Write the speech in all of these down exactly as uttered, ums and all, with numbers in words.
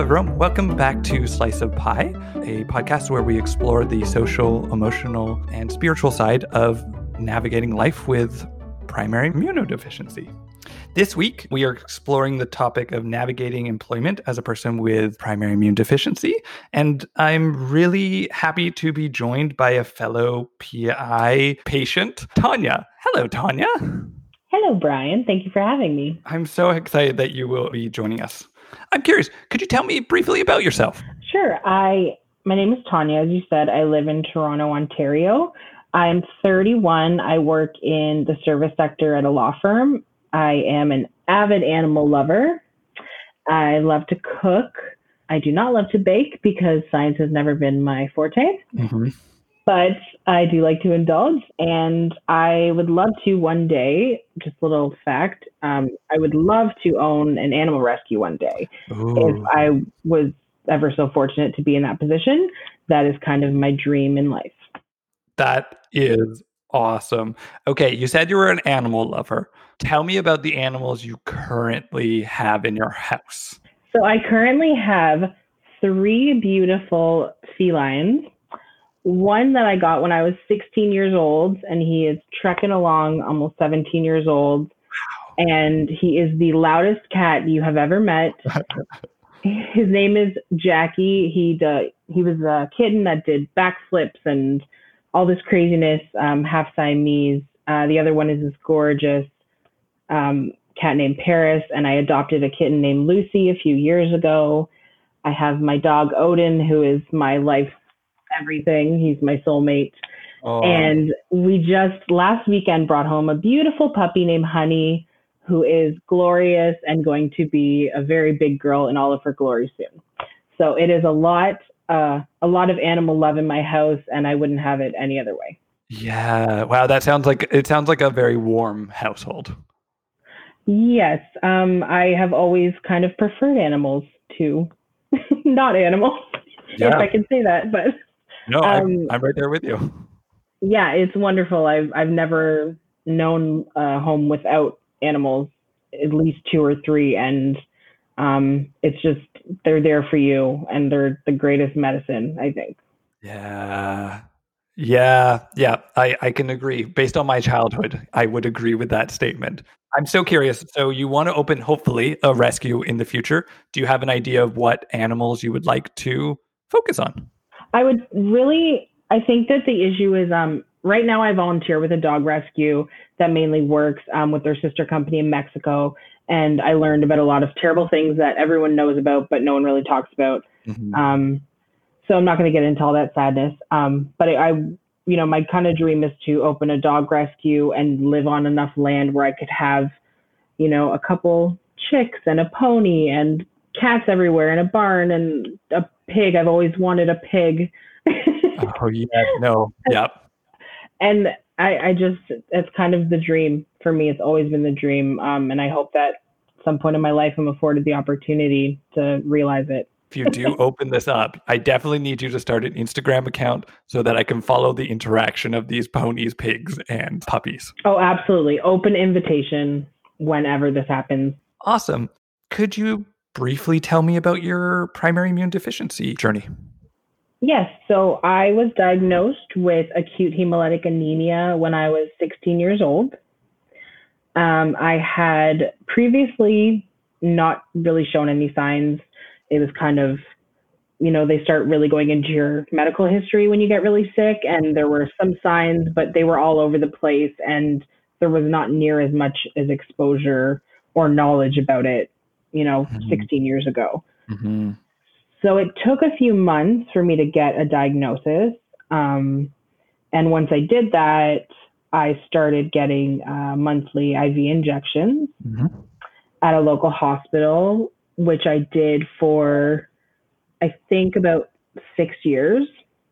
everyone. Welcome back to Slice of Pie, a podcast where we explore the social, emotional, and spiritual side of navigating life with primary immunodeficiency. This week, we are exploring the topic of navigating employment as a person with primary immune deficiency. And I'm really happy to be joined by a fellow P I patient, Tanya. Hello, Tanya. Hello, Brian. Thank you for having me. I'm so excited that you will be joining us. I'm curious, could you tell me briefly about yourself? Sure. I my name is Tanya. As you said, I live in Toronto, Ontario. I'm thirty-one. I work in the service sector at a law firm. I am an avid animal lover. I love to cook. I do not love to bake because science has never been my forte. Mm-hmm. But I do like to indulge, and I would love to one day, just a little fact, um, I would love to own an animal rescue one day. Ooh. If I was ever so fortunate to be in that position. That is kind of my dream in life. That is awesome. Okay, you said you were an animal lover. Tell me about the animals you currently have in your house. So I currently have three beautiful felines. One that I got when I was sixteen years old, and he is trekking along almost seventeen years old. Wow. And he is the loudest cat you have ever met. His name is Jackie. He uh, he was a kitten that did backflips and all this craziness, um, half Siamese. Uh, the other one is this gorgeous um, cat named Paris, and I adopted a kitten named Lucy a few years ago. I have my dog Odin, who is my life everything. He's my soulmate. Oh. And we just last weekend brought home a beautiful puppy named Honey, who is glorious and going to be a very big girl in all of her glory soon. So it is a lot, uh, a lot of animal love in my house, and I wouldn't have it any other way. Yeah. Wow. That sounds like, it sounds like a very warm household. Yes. Um, I have always kind of preferred animals to not animals, yeah. if I can say that, but no, um, I'm, I'm right there with you. Yeah, it's wonderful. I've I've never known a home without animals, at least two or three, and um, it's just they're there for you, and they're the greatest medicine, I think. Yeah, yeah, yeah. I I can agree. Based on my childhood, I would agree with that statement. I'm so curious. So you want to open, hopefully, a rescue in the future. Do you have an idea of what animals you would like to focus on? I would really, I think that the issue is, um, right now I volunteer with a dog rescue that mainly works um, with their sister company in Mexico. And I learned about a lot of terrible things that everyone knows about, but no one really talks about. Mm-hmm. Um, so I'm not going to get into all that sadness. Um, but I, I, you know, my kind of dream is to open a dog rescue and live on enough land where I could have, you know, a couple chicks and a pony and cats everywhere and a barn and a pig. I've always wanted a pig. Oh yeah, no, yep. And I, I just, it's kind of the dream for me. It's always been the dream. Um, and I hope that at some point in my life, I'm afforded the opportunity to realize it. If you do open this up, I definitely need you to start an Instagram account so that I can follow the interaction of these ponies, pigs, and puppies. Oh, absolutely. Open invitation whenever this happens. Awesome. Could you briefly tell me about your primary immune deficiency journey? Yes. So I was diagnosed with acute hemolytic anemia when I was sixteen years old. Um, I had previously not really shown any signs. It was kind of, you know, they start really going into your medical history when you get really sick. And there were some signs, but they were all over the place. And there was not near as much as exposure or knowledge about it, you know, mm-hmm. sixteen years ago. Mm-hmm. So it took a few months for me to get a diagnosis. Um, and once I did that, I started getting uh, monthly I V injections mm-hmm. at a local hospital, which I did for, I think, about six years.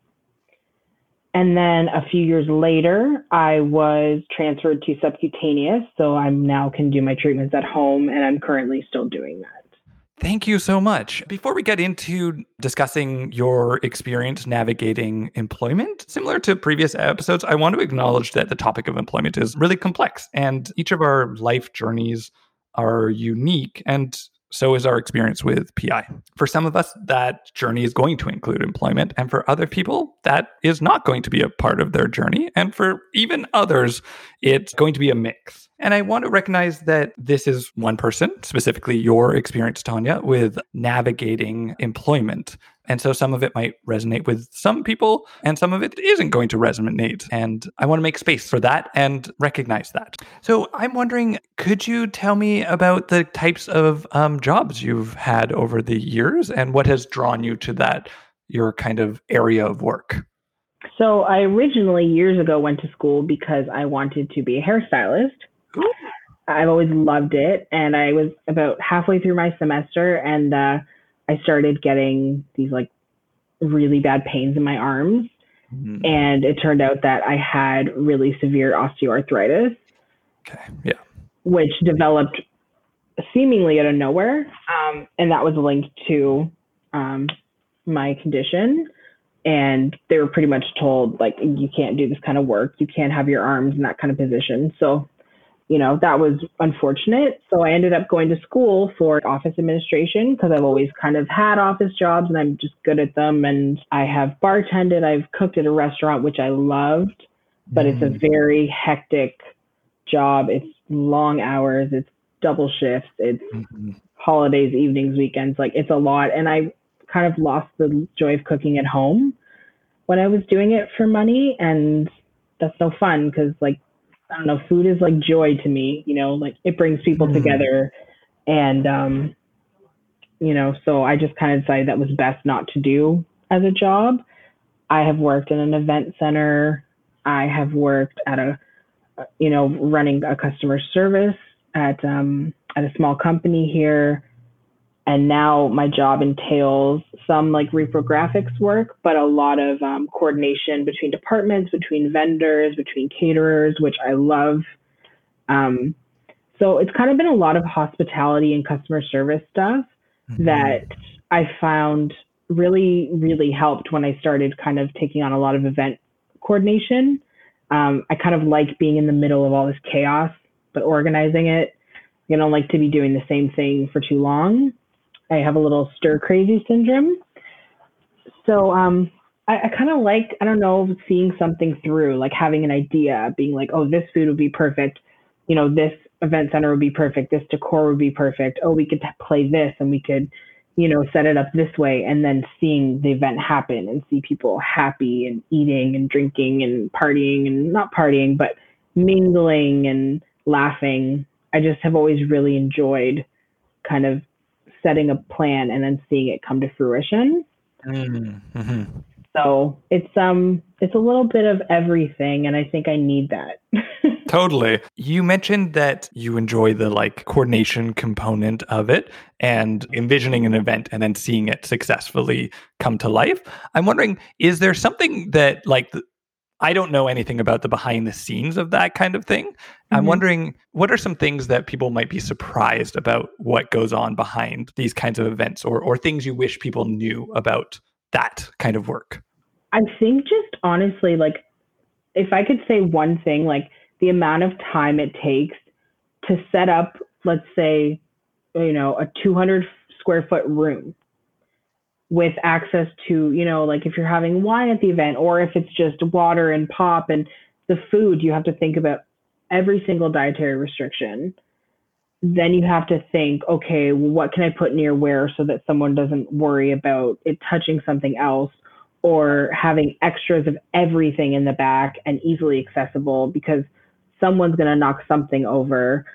And then a few years later, I was transferred to subcutaneous. So I now can do my treatments at home, and I'm currently still doing that. Thank you so much. Before we get into discussing your experience navigating employment, similar to previous episodes, I want to acknowledge that the topic of employment is really complex, and each of our life journeys are unique. And so is our experience with P I. For some of us, that journey is going to include employment. And for other people, that is not going to be a part of their journey. And for even others, it's going to be a mix. And I want to recognize that this is one person, specifically your experience, Tanya, with navigating employment. And so some of it might resonate with some people and some of it isn't going to resonate. And I want to make space for that and recognize that. So I'm wondering, could you tell me about the types of um, jobs you've had over the years and what has drawn you to that, your kind of area of work? So I originally years ago went to school because I wanted to be a hairstylist. Ooh. I've always loved it. And I was about halfway through my semester and uh, I started getting these like really bad pains in my arms. Mm. And it turned out that I had really severe osteoarthritis. Okay. Yeah. Which developed seemingly out of nowhere. Um, and that was linked to um, my condition. And they were pretty much told, like, you can't do this kind of work. You can't have your arms in that kind of position. So, you know, that was unfortunate. So I ended up going to school for office administration because I've always kind of had office jobs and I'm just good at them. And I have bartended, I've cooked at a restaurant, which I loved, but mm. it's a very hectic job. It's long hours, it's double shifts, it's mm-hmm. holidays, evenings, weekends, like it's a lot. And I kind of lost the joy of cooking at home when I was doing it for money. And that's no fun because, like, I don't know, food is like joy to me, you know, like it brings people mm. together. And, um, you know, so I just kind of decided that was best not to do as a job. I have worked in an event center. I have worked at a, you know, running a customer service at, um, at a small company here. And now my job entails some like reprographics work, but a lot of um, coordination between departments, between vendors, between caterers, which I love. Um, so it's kind of been a lot of hospitality and customer service stuff mm-hmm. that I found really, really helped when I started kind of taking on a lot of event coordination. Um, I kind of like being in the middle of all this chaos, but organizing it. I don't like to be doing the same thing for too long. I have a little stir crazy syndrome. So um, I, I kind of like, I don't know, seeing something through, like having an idea, being like, oh, this food would be perfect. You know, this event center would be perfect. This decor would be perfect. Oh, we could play this and we could, you know, set it up this way. And then seeing the event happen and see people happy and eating and drinking and partying and not partying, but mingling and laughing. I just have always really enjoyed kind of setting a plan and then seeing it come to fruition. Mm-hmm. So it's um it's a little bit of everything, and I think I need that. Totally. You mentioned that you enjoy the like coordination component of it and envisioning an event and then seeing it successfully come to life. I'm wondering, is there something that like I don't know anything about the behind the scenes of that kind of thing. Mm-hmm. I'm wondering, what are some things that people might be surprised about what goes on behind these kinds of events, or or things you wish people knew about that kind of work? I think just honestly, like, if I could say one thing, like the amount of time it takes to set up, let's say, you know, a two hundred square foot room with access to, you know, like if you're having wine at the event, or if it's just water and pop and the food, you have to think about every single dietary restriction. Then you have to think, okay, what can I put near where so that someone doesn't worry about it touching something else, or having extras of everything in the back and easily accessible because someone's going to knock something over.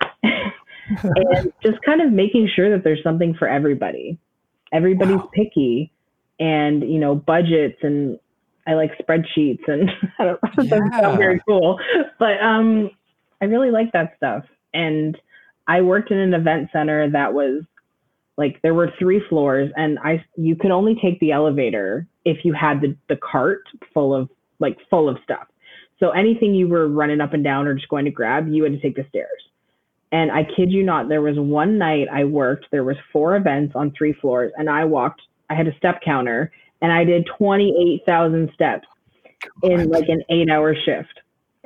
And just kind of making sure that there's something for everybody. Everybody's wow. picky, and, you know, budgets, and I like spreadsheets, and I don't know, yeah. that sounds very cool, but um, I really like that stuff. And I worked in an event center that was like, there were three floors, and I, you could only take the elevator if you had the, the cart full of like full of stuff. So anything you were running up and down or just going to grab, you had to take the stairs. And I kid you not, there was one night I worked, there was four events on three floors, and I walked, I had a step counter, and I did twenty-eight thousand steps God. in like an eight hour shift.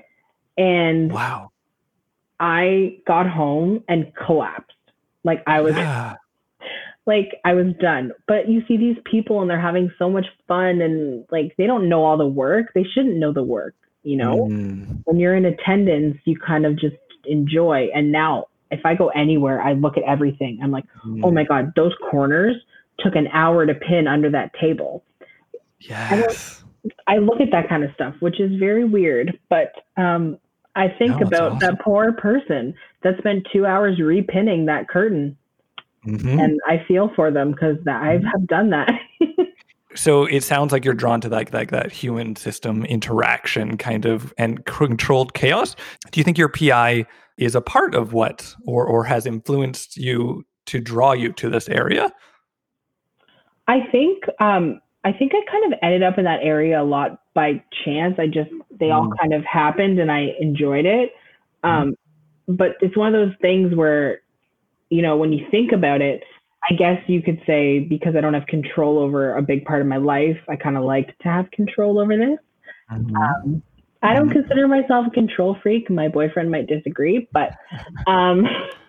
And wow. I got home and collapsed. Like I was, yeah. like I was done. But you see these people and they're having so much fun and like they don't know all the work. They shouldn't know the work, you know? Mm. When you're in attendance, you kind of just enjoy. And now if I go anywhere, I look at everything. I'm like, oh my Mm. God, those corners took an hour to pin under that table. I don't, Yes. I look at that kind of stuff, which is very weird. But um, I think No, it's about awesome. that poor person that spent two hours repinning that curtain, Hmm. and I feel for them because I have done that. So it sounds like you're drawn to like, like that human system interaction kind of and controlled chaos. Do you think your P I is a part of what or or has influenced you to draw you to this area? I think um, I think I kind of ended up in that area a lot by chance. I just they all Mm. kind of happened, and I enjoyed it. Um, but it's one of those things where, you know, when you think about it, I guess you could say because I don't have control over a big part of my life, I kind of like to have control over this. Mhm. Um, I don't Mhm. consider myself a control freak. My boyfriend might disagree, but um,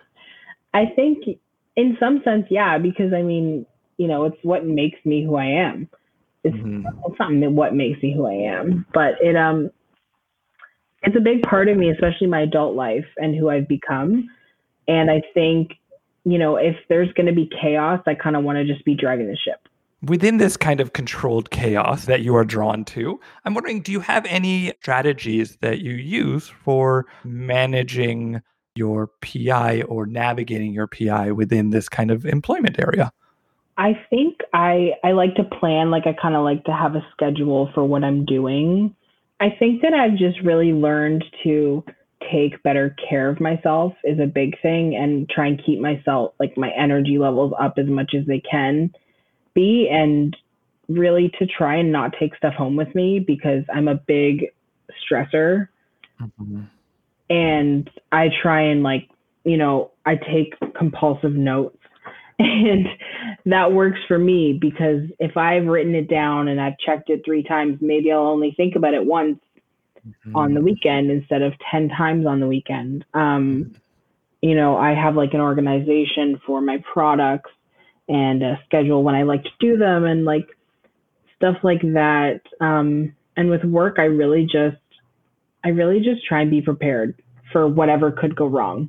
I think in some sense, yeah, because I mean, you know, it's what makes me who I am. It's Mhm. it's not what makes me who I am, but it um it's a big part of me, especially my adult life and who I've become. And I think, you know, if there's going to be chaos, I kind of want to just be driving the ship. Within this kind of controlled chaos that you are drawn to, I'm wondering, do you have any strategies that you use for managing your P I or navigating your P I within this kind of employment area? I think I I like to plan, like I kind of like to have a schedule for what I'm doing. I think that I've just really learned to take better care of myself is a big thing and try and keep myself like my energy levels up as much as they can be and really to try and not take stuff home with me because I'm a big stressor Mhm. and I try and like, you know, I take compulsive notes and that works for me because if I've written it down and I've checked it three times, maybe I'll only think about it once on the Mhm. weekend instead of ten times on the weekend. Um, you know, I have like an organization for my products and a schedule when I like to do them and like stuff like that. Um, and with work, I really just, I really just try and be prepared for whatever could go wrong.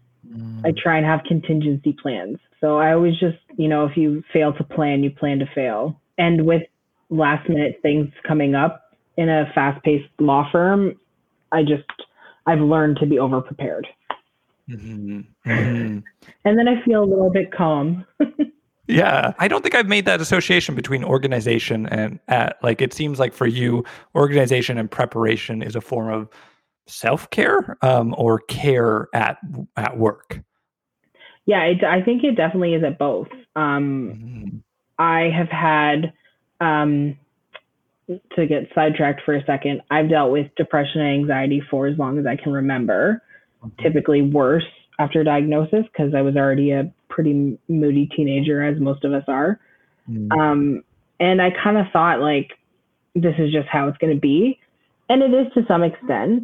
I Mm. try and have contingency plans. So I always just, you know, if you fail to plan, you plan to fail. And with last minute things coming up in a fast paced law firm, I just, I've learned to be over prepared. Mhm. Mhm. And then I feel a little bit calm. Yeah, I don't think I've made that association between organization and at like it seems like for you, organization and preparation is a form of self-care um, or care at at work. Yeah, it, I think it definitely is at both. Um, Mhm. I have had, um, to get sidetracked for a second, I've dealt with depression and anxiety for as long as I can remember, Mhm. typically worse after diagnosis because I was already a pretty moody teenager, as most of us are. Mm. Um, and I kind of thought, like, this is just how it's going to be. And it is to some extent.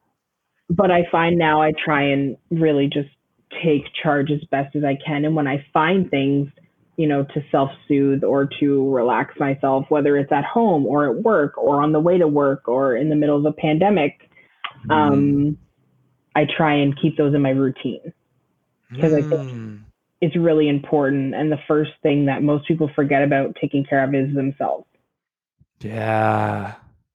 But I find now I try and really just take charge as best as I can. And when I find things, you know, to self soothe or to relax myself, whether it's at home or at work or on the way to work or in the middle of a pandemic, Mm. um, I try and keep those in my routine because I think Mm. it's really important. And the first thing that most people forget about taking care of is themselves. Yeah.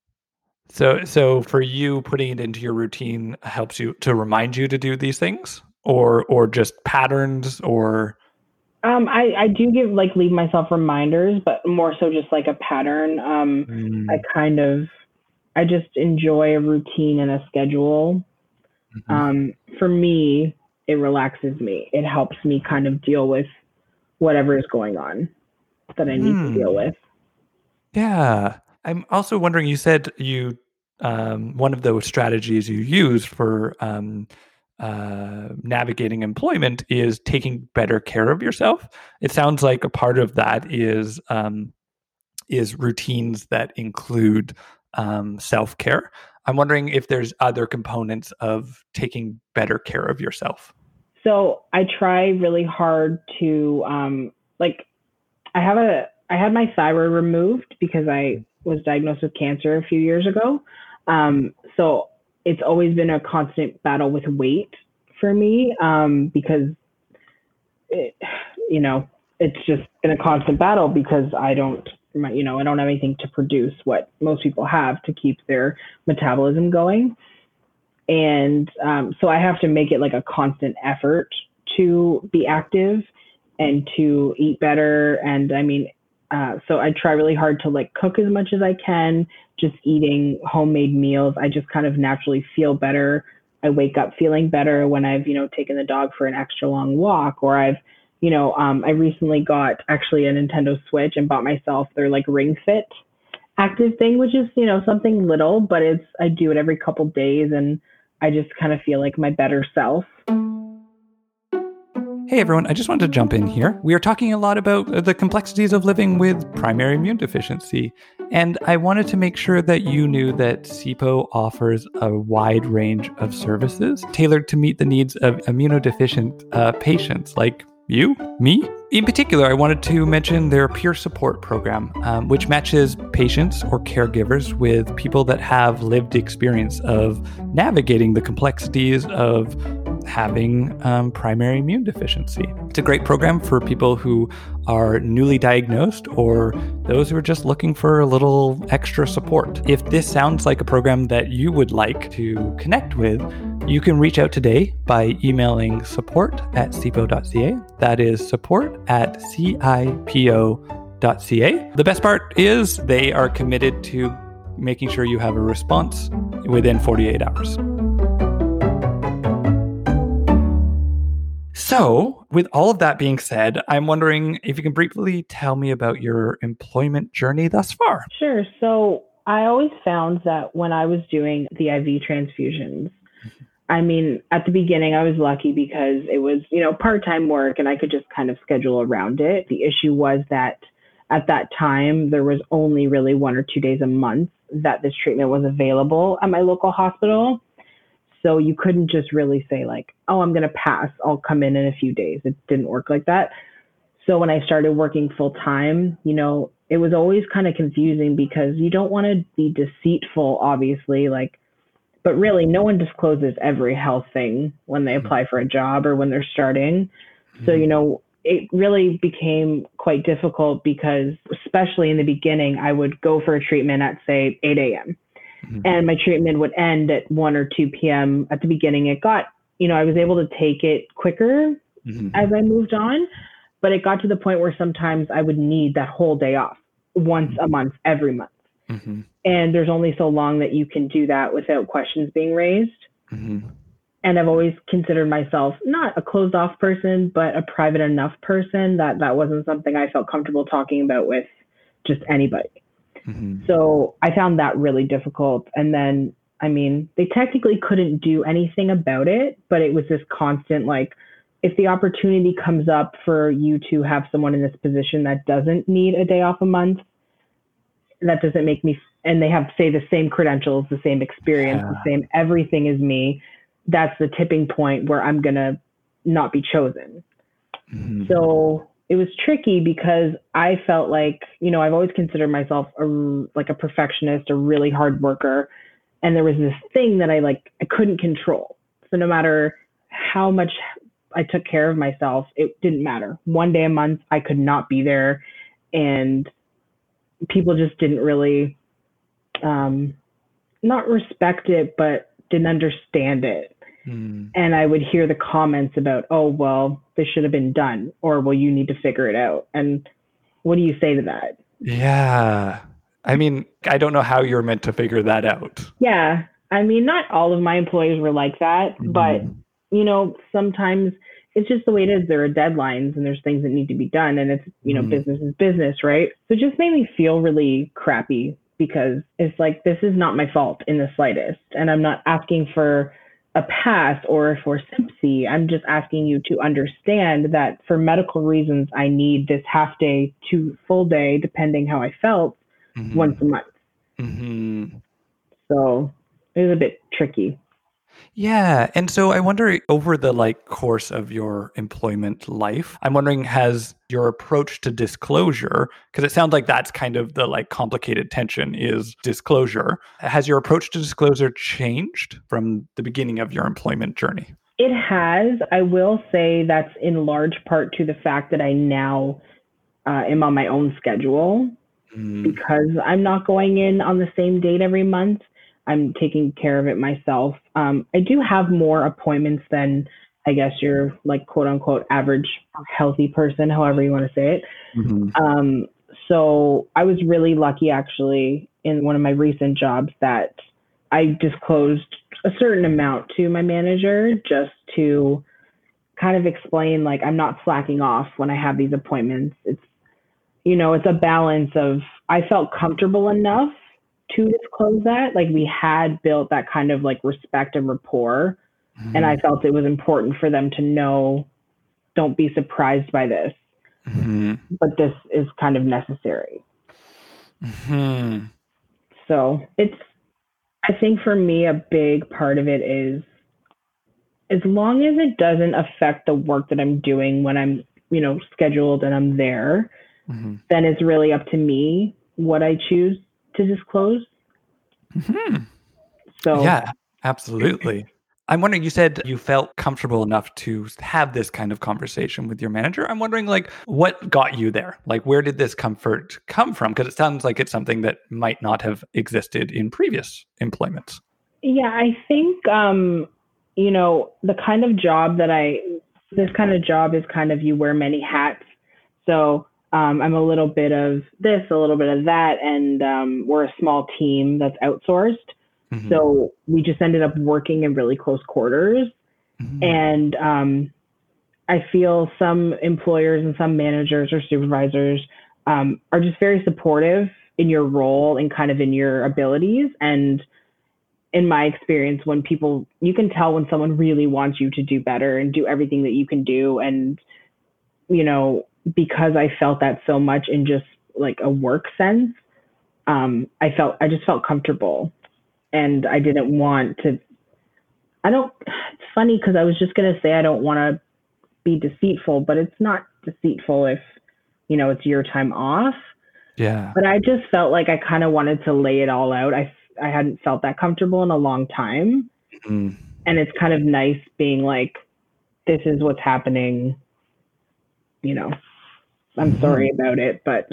So so for you, putting it into your routine helps you to remind you to do these things, or or just patterns, or Um, I, I do give like leave myself reminders, but more so just like a pattern. Um, I mm, kind of I just enjoy a routine and a schedule. mhm. Um, for me, it relaxes me. It helps me kind of deal with whatever is going on that I need to deal Hmm. with. Yeah. I'm also wondering, you said you um, one of those strategies you use for um, uh, navigating employment is taking better care of yourself. It sounds like a part of that is um, is routines that include um, self care. I'm wondering if there's other components of taking better care of yourself. So I try really hard to um, like I have a, I had my thyroid removed because I was diagnosed with cancer a few years ago. Um, so it's always been a constant battle with weight for me, um, because it, you know, it's just been a constant battle because I don't, you know, I don't have anything to produce what most people have to keep their metabolism going. And um, so I have to make it like a constant effort to be active and to eat better. And I mean, uh, so I try really hard to like cook as much as I can, just eating homemade meals. I just kind of naturally feel better. I wake up feeling better when I've, you know, taken the dog for an extra long walk, or I've, you know, um, I recently got actually a Nintendo Switch and bought myself their like Ring Fit active thing, which is, you know, something little, but it's, I do it every couple days and I just kind of feel like my better self. Hey everyone, I just wanted to jump in here. We are talking a lot about the complexities of living with primary immune deficiency, and I wanted to make sure that you knew that SIPO offers a wide range of services tailored to meet the needs of immunodeficient uh, patients like you, me. In particular, I wanted to mention their peer support program, um, which matches patients or caregivers with people that have lived experience of navigating the complexities of having um, primary immune deficiency. It's a great program for people who are newly diagnosed or those who are just looking for a little extra support. If this sounds like a program that you would like to connect with, you can reach out today by emailing support at sipo dot c a. That is support at cipo dot c a. The best part is they are committed to making sure you have a response within forty-eight hours. So, with all of that being said, I'm wondering if you can briefly tell me about your employment journey thus far. Sure. So, I always found that when I was doing the I V transfusions, I mean, at the beginning, I was lucky because it was, you know, part-time work and I could just kind of schedule around it. The issue was that at that time, there was only really one or two days a month that this treatment was available at my local hospital. So you couldn't just really say like, oh, I'm going to pass. I'll come in in a few days. It didn't work like that. So when I started working full time, you know, it was always kind of confusing because you don't want to be deceitful, obviously, like, but really no one discloses every health thing when they apply for a job or when they're starting. So, you know, it really became quite difficult because especially in the beginning, I would go for a treatment at say eight a.m. Mm-hmm. And my treatment would end at one or two p.m. At the beginning, it got, you know, I was able to take it quicker mm-hmm. as I moved on, but it got to the point where sometimes I would need that whole day off once mm-hmm. a month, every month. Mm-hmm. And there's only so long that you can do that without questions being raised. Mm-hmm. And I've always considered myself not a closed off person, but a private enough person that that wasn't something I felt comfortable talking about with just anybody. Mm-hmm. So I found that really difficult. And then, I mean, they technically couldn't do anything about it, but it was this constant, like, if the opportunity comes up for you to have someone in this position that doesn't need a day off a month, that doesn't make me, and they have, say, the same credentials, the same experience, yeah. the same everything as me, that's the tipping point where I'm going to not be chosen. Mm-hmm. So it was tricky because I felt like, you know, I've always considered myself a, like a perfectionist, a really hard worker. And there was this thing that I like, I couldn't control. So no matter how much I took care of myself, it didn't matter. One day a month, I could not be there. And people just didn't really, um, not respect it, but didn't understand it. Mm. And I would hear the comments about, oh, well, this should have been done, or, well, you need to figure it out. And what do you say to that? Yeah. I mean, I don't know how you're meant to figure that out. Yeah. I mean, not all of my employees were like that, mm. but, you know, sometimes it's just the way it is. There are deadlines and there's things that need to be done, and it's, you know, mm. business is business, right? So it just made me feel really crappy because it's like, this is not my fault in the slightest. And I'm not asking for a pass or for sympathy. I'm just asking you to understand that for medical reasons, I need this half day to full day, depending how I felt, mm-hmm. once a month. Mm-hmm. So it was a bit tricky. Yeah. And so I wonder over the like course of your employment life, I'm wondering has your approach to disclosure, because it sounds like that's kind of the like complicated tension is disclosure. Has your approach to disclosure changed from the beginning of your employment journey? It has. I will say that's in large part to the fact that I now uh, am on my own schedule mm. because I'm not going in on the same date every month. I'm taking care of it myself. Um, I do have more appointments than I guess your like quote unquote average healthy person, however you want to say it. Mm-hmm. Um, so I was really lucky actually in one of my recent jobs that I disclosed a certain amount to my manager just to kind of explain like I'm not slacking off when I have these appointments. It's, you know, it's a balance of I felt comfortable enough to disclose that. Like we had built that kind of like respect and rapport. Mm-hmm. And I felt it was important for them to know, don't be surprised by this, mm-hmm. but this is kind of necessary. Mm-hmm. So it's, I think for me, a big part of it is as long as it doesn't affect the work that I'm doing when I'm, you know, scheduled and I'm there, mm-hmm. then it's really up to me what I choose to disclose. Mm-hmm. So yeah, absolutely. I'm wondering, you said you felt comfortable enough to have this kind of conversation with your manager. I'm wondering, like, what got you there? Like, where did this comfort come from? Because it sounds like it's something that might not have existed in previous employments. Yeah, I think, um, you know, the kind of job that I, this kind of job is kind of you wear many hats. So um, I'm a little bit of this, a little bit of that, and um, we're a small team that's outsourced. Mm-hmm. So we just ended up working in really close quarters. Mm-hmm. And um, I feel some employers and some managers or supervisors um, are just very supportive in your role and kind of in your abilities. And in my experience, when people, you can tell when someone really wants you to do better and do everything that you can do. And, you know, because I felt that so much in just like a work sense, um, I felt, I just felt comfortable. And I didn't want to, I don't, it's funny because I was just going to say I don't want to be deceitful, but it's not deceitful if, you know, it's your time off. Yeah. But I just felt like I kind of wanted to lay it all out. I, I hadn't felt that comfortable in a long time. Mm. And it's kind of nice being like, this is what's happening. You know, I'm mm-hmm. sorry about it, but.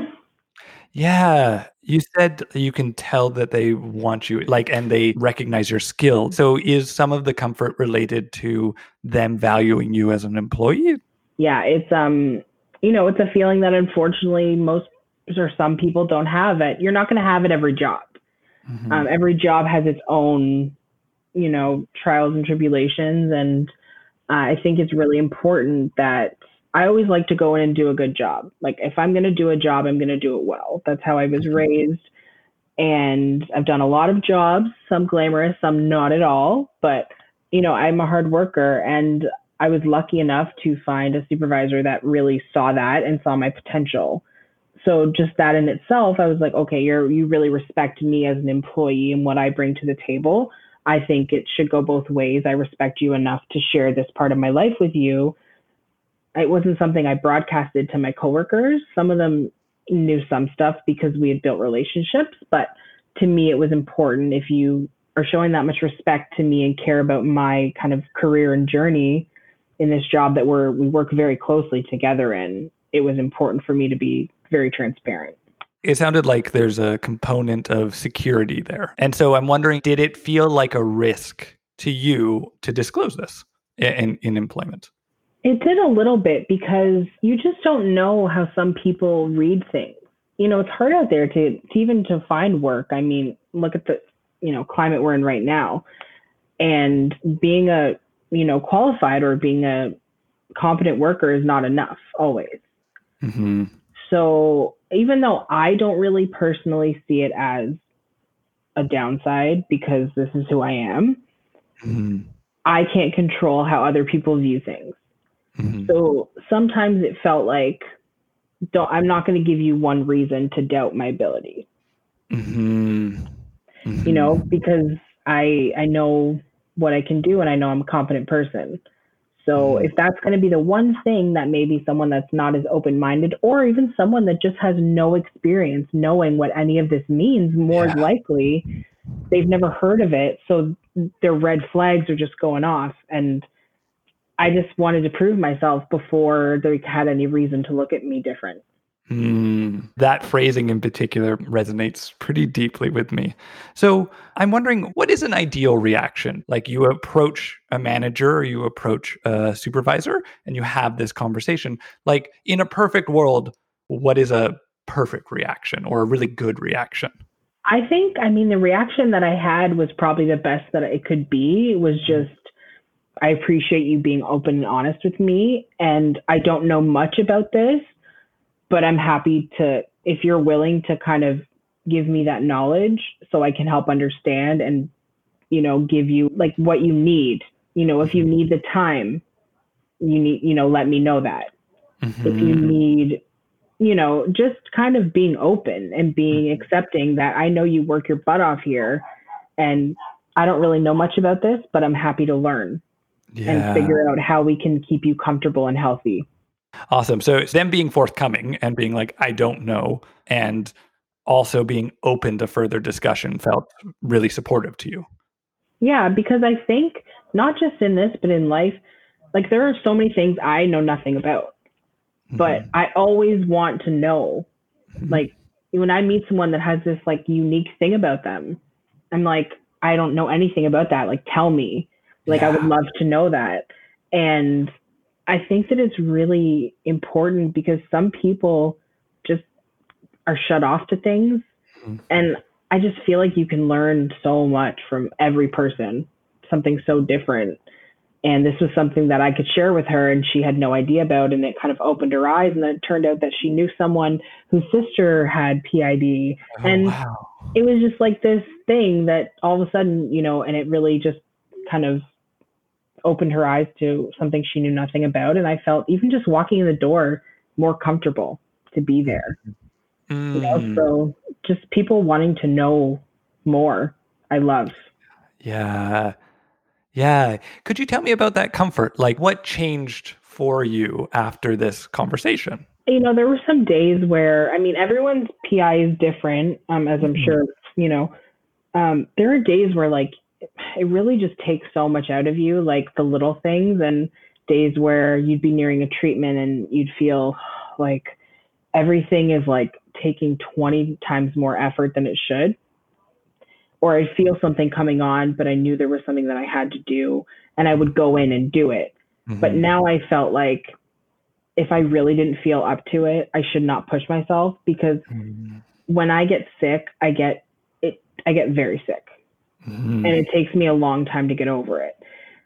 Yeah. You said you can tell that they want you, like, and they recognize your skill. So is some of the comfort related to them valuing you as an employee? Yeah, it's, um, you know, it's a feeling that unfortunately most or some people don't have it. You're not going to have it every job. Mm-hmm. Um, every job has its own, you know, trials and tribulations. And uh, I think it's really important that I always like to go in and do a good job. Like if I'm going to do a job, I'm going to do it well. That's how I was raised. And I've done a lot of jobs, some glamorous, some not at all. But, you know, I'm a hard worker and I was lucky enough to find a supervisor that really saw that and saw my potential. So just that in itself, I was like, okay, you're, you really respect me as an employee and what I bring to the table. I think it should go both ways. I respect you enough to share this part of my life with you. It wasn't something I broadcasted to my coworkers. Some of them knew some stuff because we had built relationships, but to me, it was important if you are showing that much respect to me and care about my kind of career and journey in this job that we're, we work very closely together in, it was important for me to be very transparent. It sounded like there's a component of security there. And so I'm wondering, did it feel like a risk to you to disclose this in, in employment? It did a little bit because you just don't know how some people read things. You know, it's hard out there to, to even to find work. I mean, look at the, you know, climate we're in right now. And being a, you know, qualified or being a competent worker is not enough always. Mm-hmm. So even though I don't really personally see it as a downside because this is who I am, mm-hmm. I can't control how other people view things. Mm-hmm. So sometimes it felt like, don't, I'm not going to give you one reason to doubt my ability. Mm-hmm. Mm-hmm. You know, because I I know what I can do and I know I'm a competent person. So Mm. if that's going to be the one thing that maybe someone that's not as open-minded, or even someone that just has no experience knowing what any of this means, more Yeah. likely they've never heard of it. So their red flags are just going off. And I just wanted to prove myself before they had any reason to look at me different. Mm, that phrasing in particular resonates pretty deeply with me. So I'm wondering, what is an ideal reaction? Like you approach a manager or you approach a supervisor and you have this conversation. Like in a perfect world, what is a perfect reaction or a really good reaction? I think, I mean, the reaction that I had was probably the best that it could be. It was just, I appreciate you being open and honest with me. And I don't know much about this, but I'm happy to, if you're willing to kind of give me that knowledge so I can help understand and, you know, give you like what you need. You know, if you need the time, you need, you know, let me know that. Mm-hmm. If you need, you know, just kind of being open and being mm-hmm. accepting that I know you work your butt off here and I don't really know much about this, but I'm happy to learn yeah. and figure out how we can keep you comfortable and healthy. Awesome. So it's them being forthcoming and being like, I don't know, and also being open to further discussion felt really supportive to you. Yeah, because I think not just in this, but in life, like there are so many things I know nothing about, mm-hmm. but I always want to know. Mm-hmm. Like when I meet someone that has this like unique thing about them, I'm like, I don't know anything about that. Like, tell me. Like, yeah. I would love to know that. And I think that it's really important because some people just are shut off to things. Mm-hmm. And I just feel like you can learn so much from every person, something so different. And this was something that I could share with her and she had no idea about. And it kind of opened her eyes. And then it turned out that she knew someone whose sister had P I D. Oh, and wow. It was just like this thing that all of a sudden, you know, and it really just kind of opened her eyes to something she knew nothing about. And I felt even just walking in the door more comfortable to be there. Mm. You know, so just people wanting to know more, I love. Yeah. Yeah. Could you tell me about that comfort? Like what changed for you after this conversation? You know, there were some days where, I mean, everyone's P I is different, um, as I'm mm-hmm. sure, you know, um, there are days where like, it really just takes so much out of you, like the little things, and days where you'd be nearing a treatment and you'd feel like everything is like taking twenty times more effort than it should. Or I'd feel something coming on, but I knew there was something that I had to do and I would go in and do it. Mm-hmm. But now I felt like if I really didn't feel up to it, I should not push myself because mm-hmm. when I get sick, I get it, I get very sick. Mm-hmm. And it takes me a long time to get over it.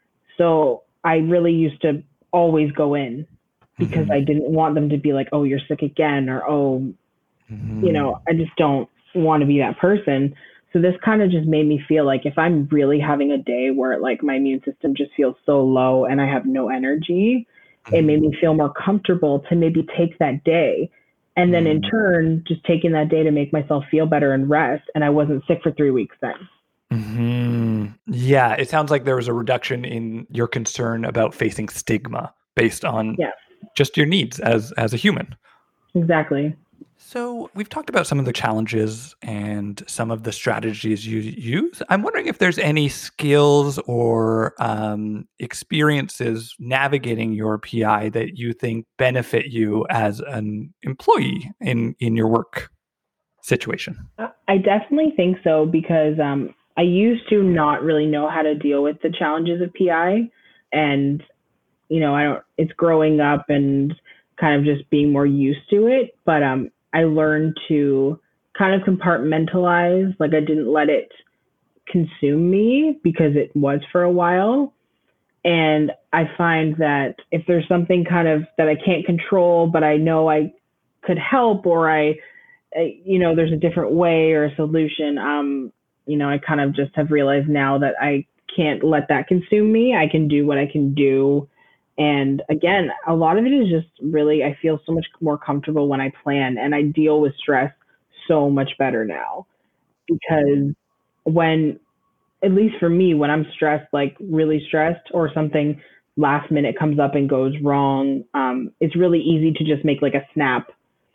So I really used to always go in because mm-hmm. I didn't want them to be like, oh, you're sick again, or, oh, mm-hmm. you know, I just don't want to be that person. So this kind of just made me feel like if I'm really having a day where like my immune system just feels so low and I have no energy, mm-hmm. it made me feel more comfortable to maybe take that day. And then mm-hmm. in turn, just taking that day to make myself feel better and rest. And I wasn't sick for three weeks then. Mm-hmm. Yeah, it sounds like there was a reduction in your concern about facing stigma based on yes. just your needs as as a human. Exactly. So we've talked about some of the challenges and some of the strategies you use. I'm wondering if there's any skills or um, experiences navigating your P I that you think benefit you as an employee in, in your work situation. I definitely think so because um, I used to not really know how to deal with the challenges of P I. And, you know, I don't, it's growing up and kind of just being more used to it. But um, I learned to kind of compartmentalize, like I didn't let it consume me because it was for a while. And I find that if there's something kind of that I can't control, but I know I could help, or I, you know, there's a different way or a solution, um, you know, I kind of just have realized now that I can't let that consume me. I can do what I can do. And again, a lot of it is just really, I feel so much more comfortable when I plan and I deal with stress so much better now. Because when at least for me, when I'm stressed, like really stressed, or something last minute comes up and goes wrong, um, it's really easy to just make like a snap,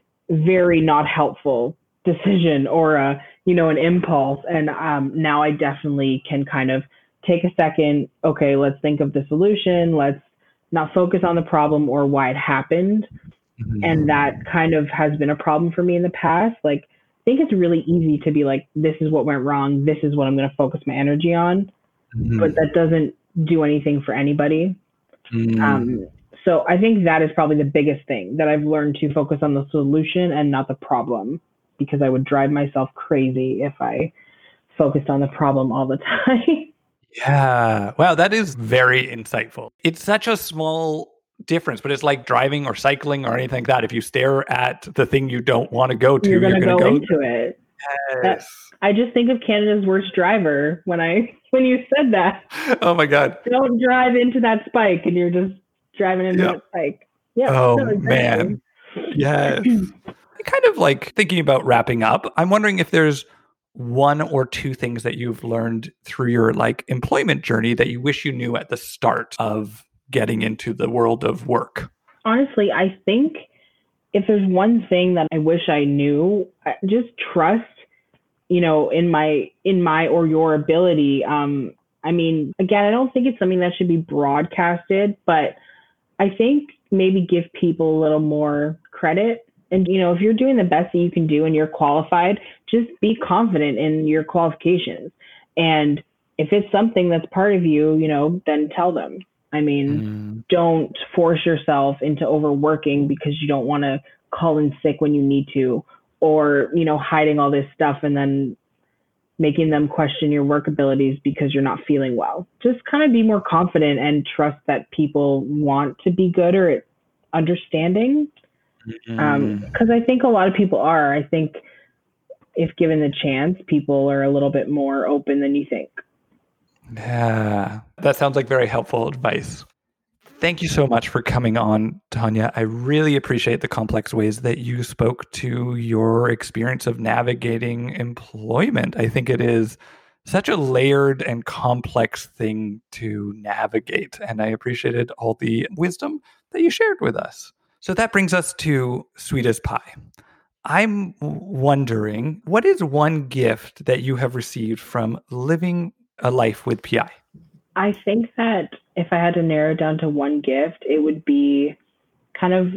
very not helpful decision, or a, you know, an impulse. And um, now I definitely can kind of take a second. Okay, let's think of the solution. Let's not focus on the problem or why it happened. Mm-hmm. And that kind of has been a problem for me in the past. Like, I think it's really easy to be like, this is what went wrong. This is what I'm going to focus my energy on. Mm-hmm. But that doesn't do anything for anybody. Mm-hmm. Um, so I think that is probably the biggest thing, that I've learned to focus on the solution and not the problem, because I would drive myself crazy if I focused on the problem all the time. Yeah. Wow, that is very insightful. It's such a small difference, but it's like driving or cycling or anything like that. If you stare at the thing you don't want to go to, you're going to go, go into it. Yes. That, I just think of Canada's worst driver when I when you said that. Oh my God. Don't drive into that spike, and you're just driving into yep. that spike. Yeah. Oh no, exactly. Man. Yes. I kind of like thinking about wrapping up. I'm wondering if there's one or two things that you've learned through your like employment journey that you wish you knew at the start of getting into the world of work. Honestly, I think if there's one thing that I wish I knew, just trust, you know, in my, in my or your ability. Um, I mean, again, I don't think it's something that should be broadcasted, but I think maybe give people a little more credit. And, you know, if you're doing the best that you can do and you're qualified, just be confident in your qualifications. And if it's something that's part of you, you know, then tell them. I mean, mm. don't force yourself into overworking because you don't want to call in sick when you need to, or, you know, hiding all this stuff and then making them question your work abilities because you're not feeling well. Just kind of be more confident and trust that people want to be good or understanding. Mm. Um, because I think a lot of people are. I think if given the chance, people are a little bit more open than you think. Yeah, that sounds like very helpful advice. Thank you so much for coming on, Tanya. I really appreciate the complex ways that you spoke to your experience of navigating employment. I think it is such a layered and complex thing to navigate, and I appreciated all the wisdom that you shared with us. So that brings us to Sweet as Pie. I'm wondering, what is one gift that you have received from living a life with P I? I think that if I had to narrow down to one gift, it would be kind of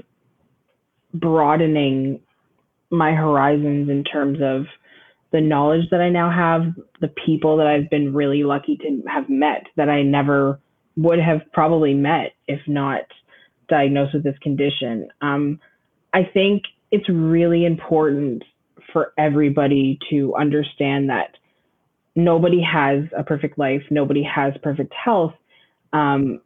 broadening my horizons in terms of the knowledge that I now have, the people that I've been really lucky to have met that I never would have probably met if not diagnosed with this condition. Um, I think it's really important for everybody to understand that nobody has a perfect life. Nobody has perfect health. Um,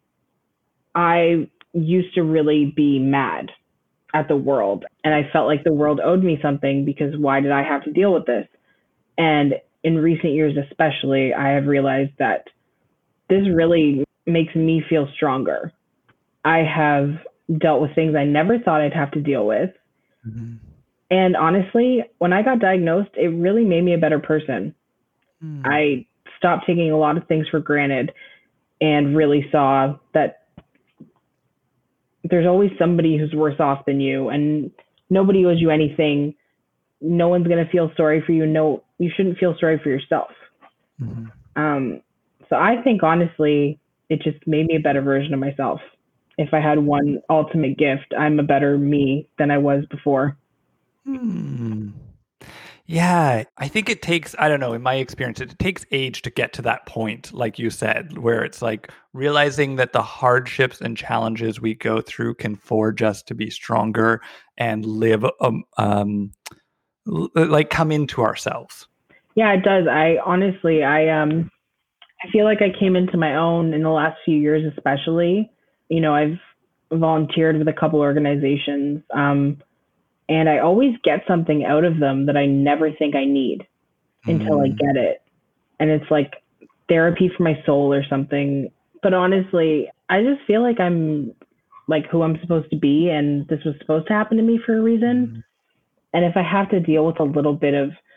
I used to really be mad at the world, and I felt like the world owed me something because why did I have to deal with this? And in recent years, especially, I have realized that this really makes me feel stronger. I have dealt with things I never thought I'd have to deal with. Mm-hmm. And honestly, when I got diagnosed, it really made me a better person. Mm. I stopped taking a lot of things for granted and really saw that there's always somebody who's worse off than you, and nobody owes you anything. No one's going to feel sorry for you. No, you shouldn't feel sorry for yourself. Mm-hmm. Um, so I think honestly, it just made me a better version of myself. If I had one ultimate gift, I'm a better me than I was before. Hmm. Yeah, I think it takes, I don't know, in my experience, it takes age to get to that point, like you said, where it's like realizing that the hardships and challenges we go through can forge us to be stronger and live, um, um like come into ourselves. Yeah, it does. I honestly, I um, I feel like I came into my own in the last few years, especially. You know, I've volunteered with a couple organizations, um, and I always get something out of them that I never think I need until mm. I get it. And it's like therapy for my soul or something. But honestly, I just feel like I'm like who I'm supposed to be, and this was supposed to happen to me for a reason. Mm. And if I have to deal with a little bit of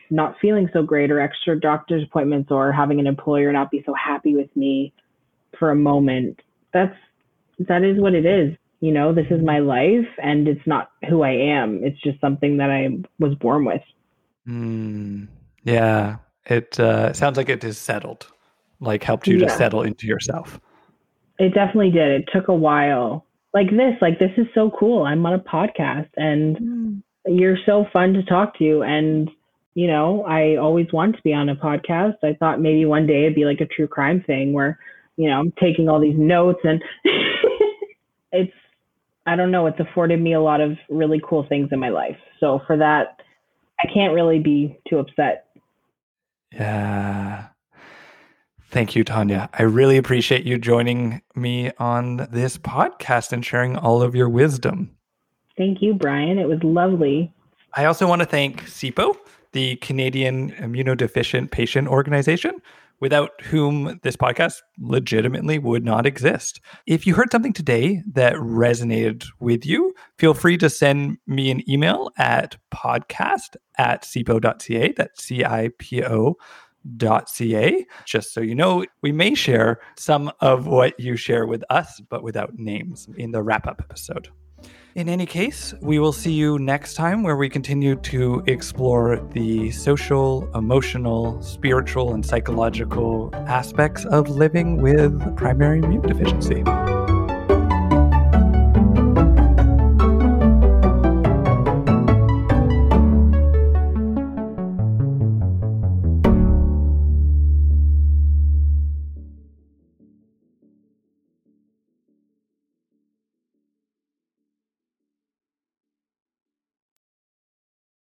not feeling so great or extra doctor's appointments or having an employer not be so happy with me for a moment. That's, that is what it is. You know, this is my life and it's not who I am. It's just something that I was born with. Mm, yeah. It uh, sounds like it is settled, like helped you yeah. to settle into yourself. It definitely did. It took a while. Like this, like this is so cool. I'm on a podcast and mm. you're so fun to talk to. And, you know, I always wanted to be on a podcast. I thought maybe one day it'd be like a true crime thing where, you know, I'm taking all these notes and it's, I don't know, it's afforded me a lot of really cool things in my life. So for that, I can't really be too upset. Yeah. Thank you, Tanya. I really appreciate you joining me on this podcast and sharing all of your wisdom. Thank you, Brian. It was lovely. I also want to thank C I P O, the Canadian Immunodeficient Patient Organization, without whom this podcast legitimately would not exist. If you heard something today that resonated with you, feel free to send me an email at podcast at cipo dot c a. That's C I P O dot C A. Just so you know, we may share some of what you share with us, but without names in the wrap-up episode. In any case, we will see you next time where we continue to explore the social, emotional, spiritual, and psychological aspects of living with primary immune deficiency.